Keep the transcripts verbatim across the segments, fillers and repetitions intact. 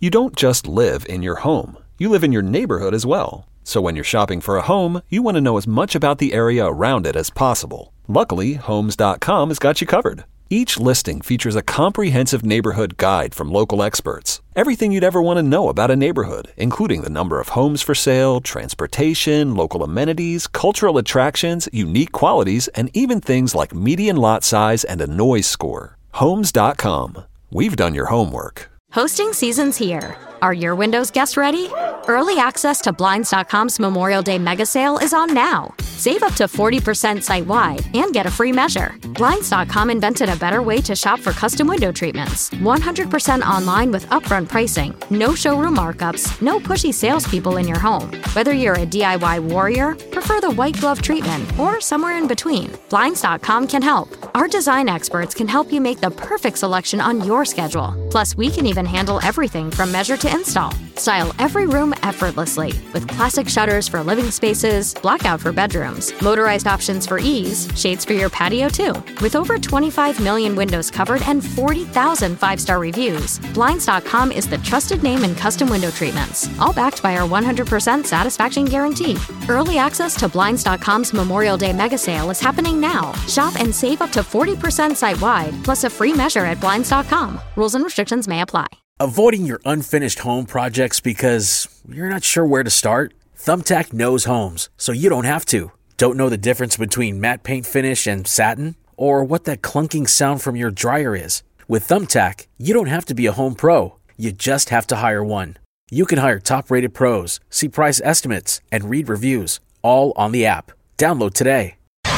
You don't just live in your home. You live in your neighborhood as well. So when you're shopping for a home, you want to know as much about the area around it as possible. Luckily, Homes dot com has got you covered. Each listing features a comprehensive neighborhood guide from local experts. Everything you'd ever want to know about a neighborhood, including the number of homes for sale, transportation, local amenities, cultural attractions, unique qualities, and even things like median lot size and a noise score. Homes dot com. We've done your homework. Hosting season's here. Are your Windows guests ready? Early access to Blinds dot com's Memorial Day mega sale is on now. Save up to forty percent site-wide and get a free measure. Blinds dot com invented a better way to shop for custom window treatments. one hundred percent online with upfront pricing, no showroom markups, no pushy salespeople in your home. Whether you're a D I Y warrior, prefer the white glove treatment, or somewhere in between, Blinds dot com can help. Our design experts can help you make the perfect selection on your schedule. Plus, we can even handle everything from measure to install. Style every room effortlessly with classic shutters for living spaces, blackout for bedrooms, motorized options for ease, shades for your patio too. With over twenty-five million windows covered and forty thousand five-star reviews, Blinds dot com is the trusted name in custom window treatments, all backed by our one hundred percent satisfaction guarantee. Early access to Blinds dot com's Memorial Day mega sale is happening now. Shop and save up to forty percent site-wide, plus a free measure at Blinds dot com. Rules and restrictions may apply. Avoiding your unfinished home projects because you're not sure where to start? Thumbtack knows homes, so you don't have to. Don't know the difference between matte paint finish and satin? Or what that clunking sound from your dryer is? With Thumbtack, you don't have to be a home pro. You just have to hire one. You can hire top-rated pros, see price estimates, and read reviews, all on the app. Download today.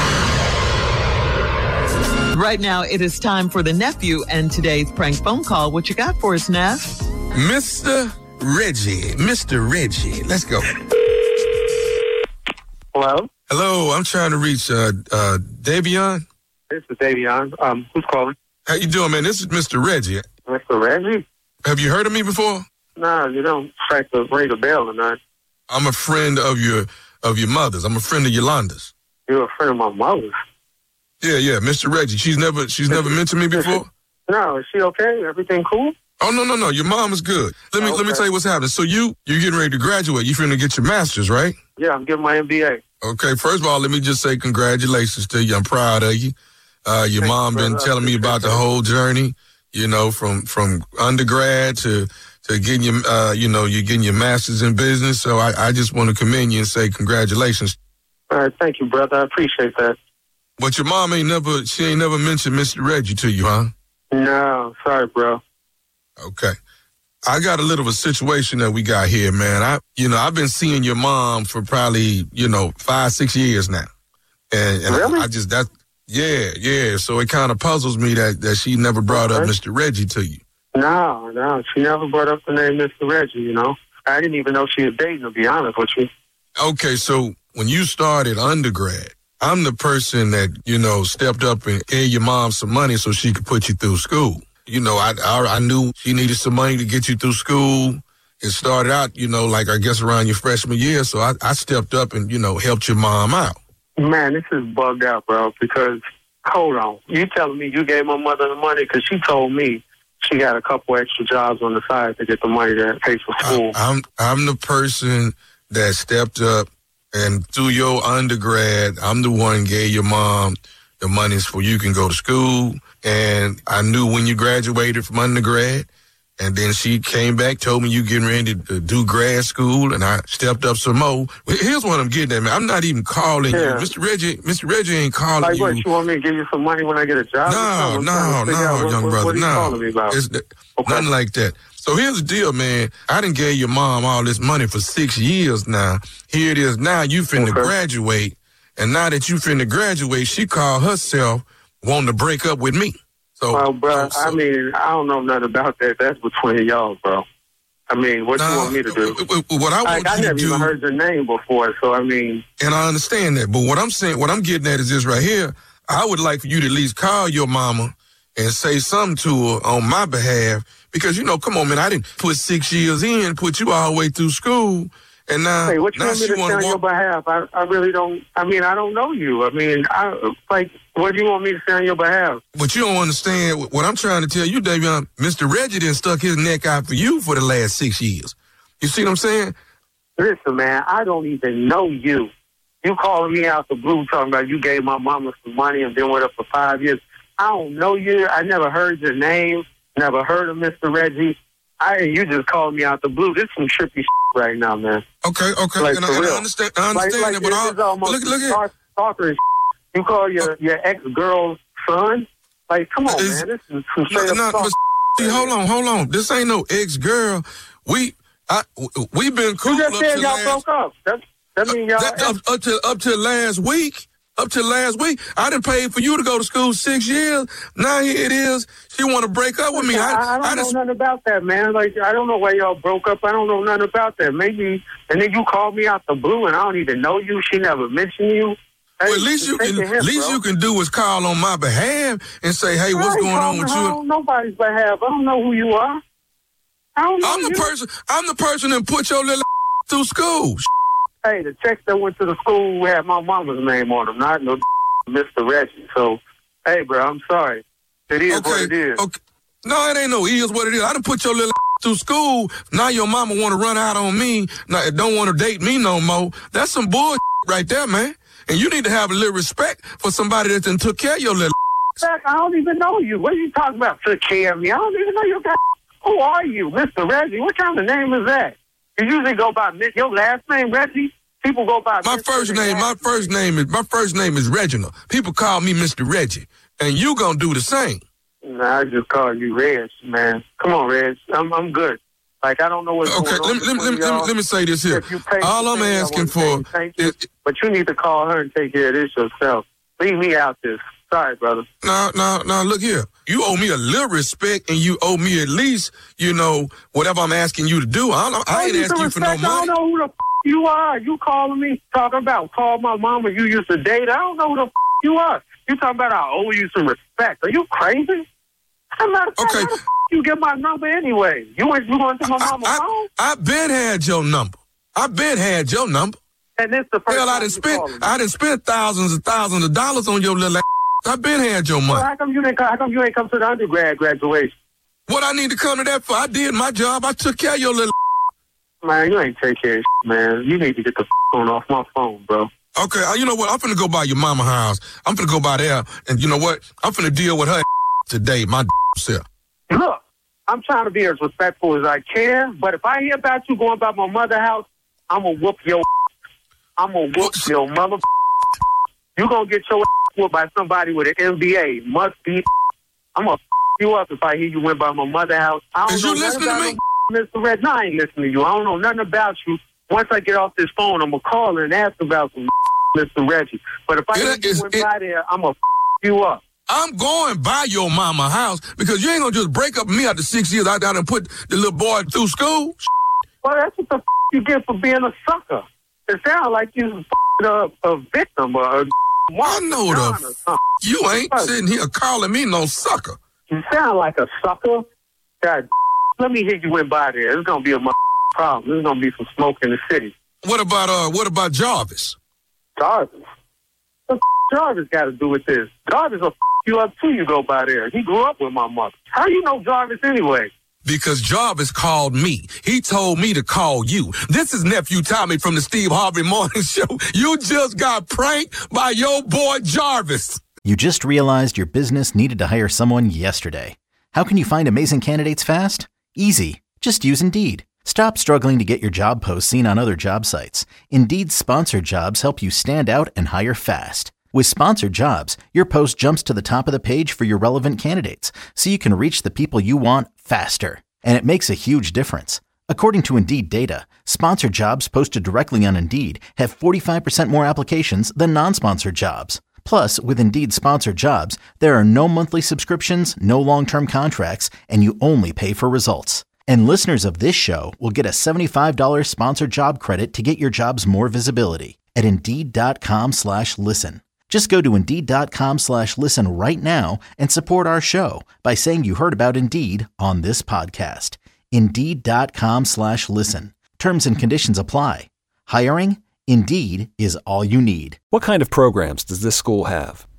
Right now, it is time for the nephew and today's prank phone call. What you got for us, Neff? Mister Reggie. Mister Reggie. Let's go. Hello? Hello, I'm trying to reach uh, uh, Davion. This is Davion. Um, who's calling? How you doing, man? This is Mister Reggie. Mister Reggie? Have you heard of me before? Nah, you don't strike the ring a bell or not. I'm a friend of your of your mother's. I'm a friend of Yolanda's. You're a friend of my mother's? Yeah, yeah, Mister Reggie. She's never she's never mentioned me before? No, is she okay? Everything cool? Oh, no, no, no. Your mom is good. Let me okay. let me tell you what's happening. So you, you're getting ready to graduate. You're finna get your master's, right? Yeah, I'm getting my M B A. Okay, first of all, let me just say congratulations to you. I'm proud of you. Uh, your Thank mom you, been brother. telling me about the whole journey, you know, from, from undergrad to, to getting your, uh, you know, you're getting your master's in business. So I, I just want to commend you and say congratulations. All right, thank you, brother. I appreciate that. But your mom ain't never, she ain't never mentioned Mister Reggie to you, huh? No, sorry, bro. Okay. I got a little of a situation that we got here, man. I, you know, I've been seeing your mom for probably, you know, five, six years now. And, and really? I, I just, that, yeah, yeah. So it kind of puzzles me that, that she never brought okay. up Mister Reggie to you. No, no, she never brought up the name Mister Reggie, you know. I didn't even know she was dating, to be honest with you. Okay, so when you started undergrad, I'm the person that, you know, stepped up and gave your mom some money so she could put you through school. You know, I, I I knew she needed some money to get you through school. It started out, you know, like I guess around your freshman year. So I, I stepped up and, you know, helped your mom out. Man, this is bugged out, bro, because, hold on. You telling me you gave my mother the money because she told me she got a couple extra jobs on the side to get the money that pays for school. I, I'm I'm the person that stepped up. And through your undergrad, I'm the one who gave your mom the monies for you can go to school. And I knew when you graduated from undergrad. And then she came back, told me you getting ready to do grad school. And I stepped up some more. Here's what I'm getting at, man. I'm not even calling yeah. you. Mister Reggie, Mister Reggie ain't calling like you. What, you want me to give you some money when I get a job? No, no, no, what, young what, brother, what are you no. calling me about? It's the, okay. Nothing like that. So here's the deal, man. I done gave your mom all this money for six years now. Here it is now. You finna okay. graduate. And now that you finna graduate, she called herself wanting to break up with me. So, well, bro, so, I mean, I don't know nothing about that. That's between y'all, bro. I mean, what nah, you want me to do? What I want like, I you never to do, even heard your name before, so I mean. And I understand that. But what I'm saying, what I'm getting at is this right here. I would like for you to at least call your mama and say something to her on my behalf. Because, you know, come on, man, I didn't put six years in, put you all the way through school. And now, hey, what you now want me she to say want on to your walk. behalf? I, I really don't, I mean, I don't know you. I mean, I like, What do you want me to say on your behalf? But you don't understand what I'm trying to tell you, Davion. Mister Reggie done stuck his neck out for you for the last six years. You see what I'm saying? Listen, man, I don't even know you. You calling me out the blue talking about you gave my mama some money and been with her for five years. I don't know you. I never heard your name. Never heard of Mister Reggie. I you just called me out the blue. This is some trippy shit right now, man. Okay, okay. Like, and, for I, and real. I understand, I understand like, that, like, but this is all, almost look, look here. stalk- stalker shit. You call your, your ex-girl's son? Like, come on, Is- man. This is some straight No, up no, stalk- but see, hold on, hold on. This ain't no ex-girl. We, I, we been cool You just up said to y'all last, broke up. That, that mean y'all... that, up, up to up to last week. Up to last week, I done paid for you to go to school six years. Now here it is. She want to break up with me. I, I, I don't I know just, nothing about that, man. Like, I don't know why y'all broke up. I don't know nothing about that. Maybe, and then you called me out the blue, and I don't even know you. She never mentioned you. Hey, well, at least you take can, a hint, at least bro. you can do is call on my behalf and say, hey, what's I ain't going on with calling you? on nobody's behalf. I don't know who you are. I don't know I'm the you. person. I'm the person that put your little through school. Hey, the checks that went to the school had my mama's name on them, not no Mister Reggie. So, hey, bro, I'm sorry. It is Okay, what it is. okay. No, it ain't no is what it is. I done put your little through school. Now your mama want to run out on me. Now don't want to date me no more. That's some bullshit right there, man. And you need to have a little respect for somebody that done took care of your little. Back, I don't even know you. What are you talking about? Took care of me. I don't even know you. Who are you, Mister Reggie? What kind of name is that? You usually go by your last name, Reggie. People go by My Mister first name, my first name is my first name is Reginald. People call me Mister Reggie, and you gonna do the same. Nah, I just call you Reg, man. Come on, Reg. I'm I'm good. Like, I don't know what's Okay, going let on. me, let, me, let, me, between let, me, y'all. let me say this here. If you pay All I'm the thing, I asking wanna for say thank you. is But you need to call her and take care of this yourself. Leave me out this. Sorry, brother. no, no, no. Look here. You owe me a little respect, and you owe me at least, you know, whatever I'm asking you to do. I don't. I ain't need asking some you for no respect. I money. don't know who the f- you are. You calling me talking about call my mama you used to date. I don't know who the f- you are. You talking about I owe you some respect. Are you crazy? I'm not. Okay. How the f- you get my number anyway? You went. You going to my I, mama's I, phone? I been had your number. I been had your number. And this the first Hell, I time done you spent. calling me. I done spent thousands and thousands of dollars on your little. I been had your Well, money. how come you didn't? How come you ain't come to the undergrad graduation? What I need to come to that for? I did my job. I took care of your little. Man, you ain't take care of shit, man. You need to get the f- phone off my phone, bro. Okay, uh, you know what? I'm finna go by your mama house. I'm finna go by there, and you know what? I'm finna deal with her today, my self. Look, I'm trying to be as respectful as I can, but if I hear about you going by my mother's house, I'm gonna whoop your. I'm gonna whoop What? your mother. You gonna get your whooped by somebody with an M B A. Must be. I'm gonna you up if I hear you went by my mother's house. I don't Is know you nothing listening to about me? no Mister Red. No, I ain't listening to you. I don't know nothing about you. Once I get off this phone, I'm gonna call her and ask about some Mister Reggie. But if I It hear you is- went it- by there, I'm gonna you up. I'm going by your mama house because you ain't gonna just break up with me after six years. I down and put the little boy through school. Well, that's what the f- you get for being a sucker. It sounds like you a, a victim or a I know the or f- something. you ain't sitting here calling me no sucker. You sound like a sucker. God, let me hear you went by there. It's gonna be a problem. There's gonna be some smoke in the city. What about uh? What about Jarvis? Jarvis. What the f- Jarvis got to do with this? Jarvis will f- you up too. You go by there. He grew up with my mother. How you know Jarvis anyway? Because Jarvis called me. He told me to call you. This is Nephew Tommy from the Steve Harvey Morning Show. You just got pranked by your boy Jarvis. You just realized your business needed to hire someone yesterday. How can you find amazing candidates fast? Easy. Just use Indeed. Stop struggling to get your job posts seen on other job sites. Indeed's sponsored jobs help you stand out and hire fast. With sponsored jobs, your post jumps to the top of the page for your relevant candidates, so you can reach the people you want faster. And it makes a huge difference. According to Indeed data, sponsored jobs posted directly on Indeed have forty-five percent more applications than non-sponsored jobs. Plus, with Indeed sponsored jobs, there are no monthly subscriptions, no long-term contracts, and you only pay for results. And listeners of this show will get a seventy-five dollars sponsored job credit to get your jobs more visibility at Indeed.com slash listen. Just go to Indeed.com slash listen right now and support our show by saying you heard about Indeed on this podcast. Indeed.com slash listen. Terms and conditions apply. Hiring? Indeed is all you need. What kind of programs does this school have?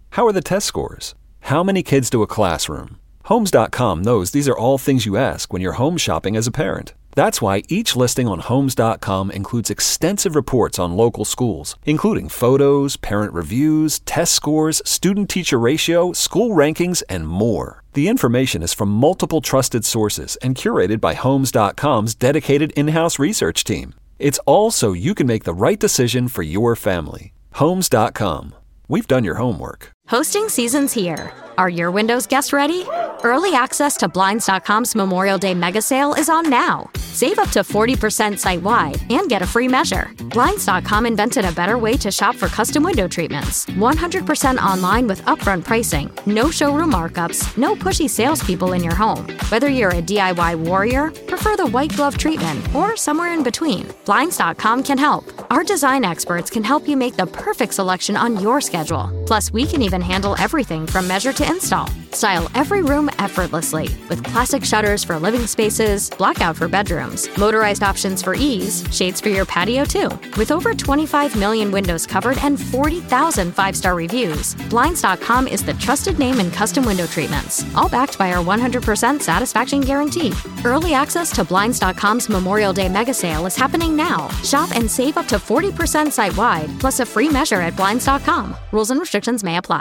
How are the test scores? How many kids to a classroom? Homes dot com knows these are all things you ask when you're home shopping as a parent. That's why each listing on Homes dot com includes extensive reports on local schools, including photos, parent reviews, test scores, student-teacher ratio, school rankings, and more. The information is from multiple trusted sources and curated by Homes dot com's dedicated in-house research team. It's all so you can make the right decision for your family. Homes dot com. We've done your homework. Hosting season's here. Are your windows guests ready? Early access to Blinds dot com's Memorial Day mega sale is on now. Save up to forty percent site-wide and get a free measure. Blinds dot com invented a better way to shop for custom window treatments. one hundred percent online with upfront pricing, no showroom markups, no pushy salespeople in your home. Whether you're a D I Y warrior, prefer the white glove treatment, or somewhere in between, Blinds dot com can help. Our design experts can help you make the perfect selection on your schedule. Plus, we can even handle everything from measure to install. Style every room effortlessly with classic shutters for living spaces, blackout for bedrooms, motorized options for ease, shades for your patio too. With over twenty-five million windows covered and forty thousand five-star reviews, Blinds dot com is the trusted name in custom window treatments, all backed by our one hundred percent satisfaction guarantee. Early access to Blinds dot com's Memorial Day mega sale is happening now. Shop and save up to forty percent site-wide, plus a free measure at Blinds dot com. Rules and restrictions may apply.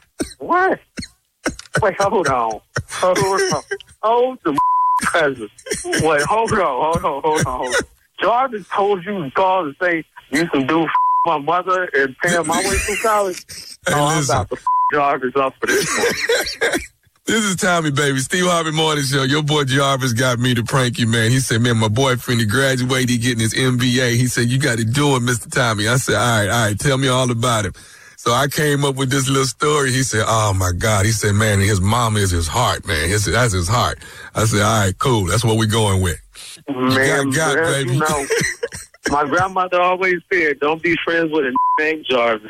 What? Wait, hold on. Hold on. Hold the cousin. Wait, hold on, hold on, hold on, hold on. Jarvis told you to call and say you can do my mother and pay my way through college? Hey, no, I'm listen. about to Jarvis up for this one. This is Tommy, baby. Steve Harvey Morning Show. Your boy Jarvis got me to prank you, man. He said, man, my boyfriend, he graduated, he getting his M B A. He said, you got to do it, Mister Tommy. I said, all right, all right, tell me all about it. So I came up with this little story. He said, oh, my God. He said, man, his mama is his heart, man. His, that's his heart. I said, all right, cool. That's what we're going with. Man, you got, got, man, baby. you know, my grandmother always said, don't be friends with a named Jarvis.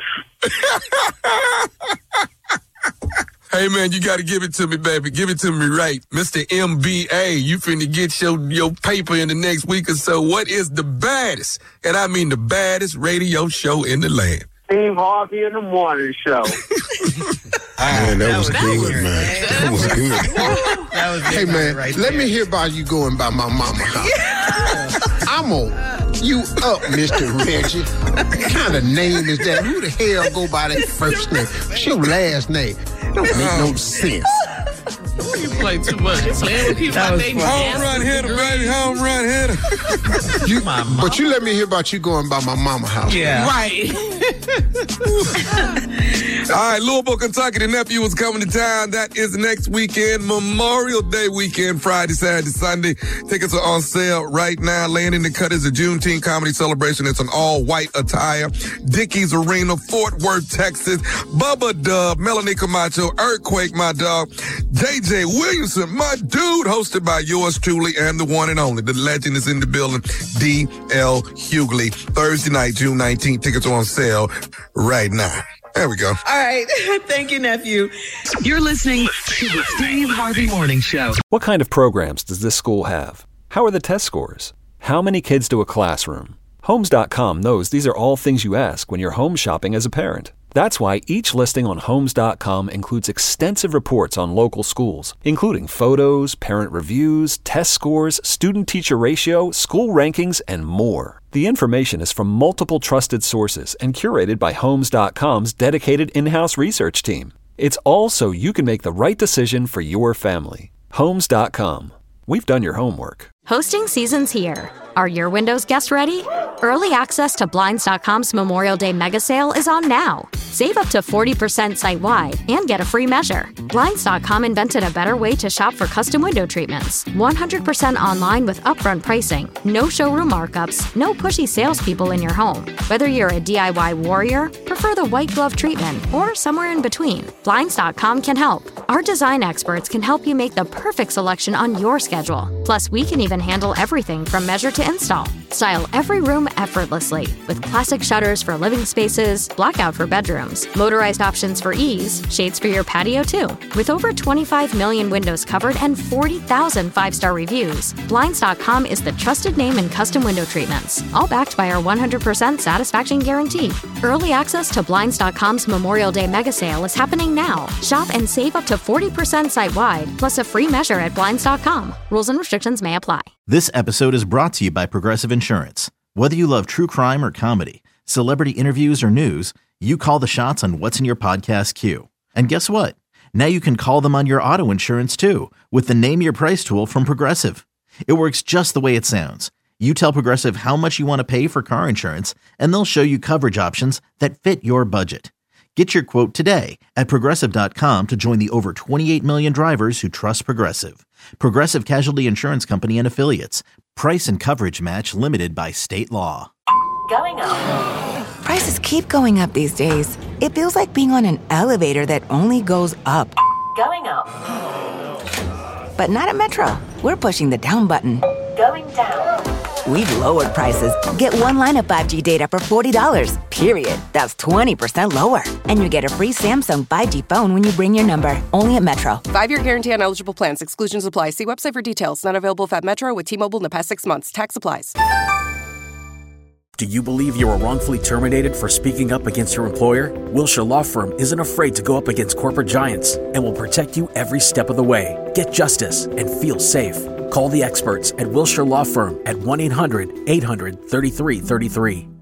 Hey, man, you got to give it to me, baby. Give it to me right. Mister M B A, you finna get your, your paper in the next week or so. What is the baddest, and I mean the baddest radio show in the land? Steve Harvey in the morning show. Man, that, that was, was good, good, man. That, that was good. That was hey, man, right let there. me hear about you going by my mama house. I'm on you up, Mister Reggie. What kind of name is that? Who the hell go by that first name? What's your last name? Don't make no sense. You play too much. Playing with people. Home run hitter, baby. Home run hitter. You, but you let me hear about you going by my mama house. Yeah. Right. All right, Louisville, Kentucky, the nephew is coming to town. That is next weekend, Memorial Day weekend, Friday, Saturday, Sunday. Tickets are on sale right now. Laying in the Cut is a Juneteenth comedy celebration. It's an all-white attire. Dickies Arena, Fort Worth, Texas. Bubba Dub, Melanie Camacho, Earthquake, my dog. J J Williamson, my dude, hosted by yours truly and the one and only. The legend is in the building, D L Hughley. Thursday night, June nineteenth. Tickets are on sale right now. There we go. All right. Thank you, nephew. You're listening to the Steve Harvey Morning Show. What kind of programs does this school have? How are the test scores? How many kids to a classroom? Homes dot com knows these are all things you ask when you're home shopping as a parent. That's why each listing on Homes dot com includes extensive reports on local schools, including photos, parent reviews, test scores, student-teacher ratio, school rankings, and more. The information is from multiple trusted sources and curated by Homes dot com's dedicated in-house research team. It's all so you can make the right decision for your family. Homes dot com. We've done your homework. Hosting season's here. Are your windows guests ready? Early access to Blinds dot com's Memorial Day mega sale is on now. Save up to forty percent site-wide and get a free measure. Blinds dot com invented a better way to shop for custom window treatments. one hundred percent online with upfront pricing, no showroom markups, no pushy salespeople in your home. Whether you're a D I Y warrior, prefer the white glove treatment, or somewhere in between, Blinds dot com can help. Our design experts can help you make the perfect selection on your schedule. Plus, we can even handle everything from measure to install. Style every room effortlessly with classic shutters for living spaces, blackout for bedrooms, motorized options for ease, shades for your patio too. With over twenty-five million windows covered and forty thousand five-star reviews, Blinds dot com is the trusted name in custom window treatments, all backed by our one hundred percent satisfaction guarantee. Early access to Blinds dot com's Memorial Day mega sale is happening now. Shop and save up to forty percent site-wide, plus a free measure at Blinds dot com. Rules and restrictions may apply. This episode is brought to you by Progressive Insurance. Whether you love true crime or comedy, celebrity interviews or news, you call the shots on what's in your podcast queue. And guess what? Now you can call them on your auto insurance too with the Name Your Price tool from Progressive. It works just the way it sounds. You tell Progressive how much you want to pay for car insurance, and they'll show you coverage options that fit your budget. Get your quote today at Progressive dot com to join the over twenty-eight million drivers who trust Progressive. Progressive Casualty Insurance Company and Affiliates. Price and coverage match limited by state law. Going up. Prices keep going up these days. It feels like being on an elevator that only goes up. Going up. But not at Metro. We're pushing the down button. Going down. We've lowered prices. Get one line of five G data for forty dollars, period. That's twenty percent lower. And you get a free Samsung five G phone when you bring your number. Only at Metro. Five-year guarantee on eligible plans. Exclusions apply. See website for details. Not available at Metro with T-Mobile in the past six months. Tax applies. Do you believe you were wrongfully terminated for speaking up against your employer? Wilshire Law Firm isn't afraid to go up against corporate giants and will protect you every step of the way. Get justice and feel safe. Call the experts at Wilshire Law Firm at one eight hundred eight hundred thirty-three thirty-three.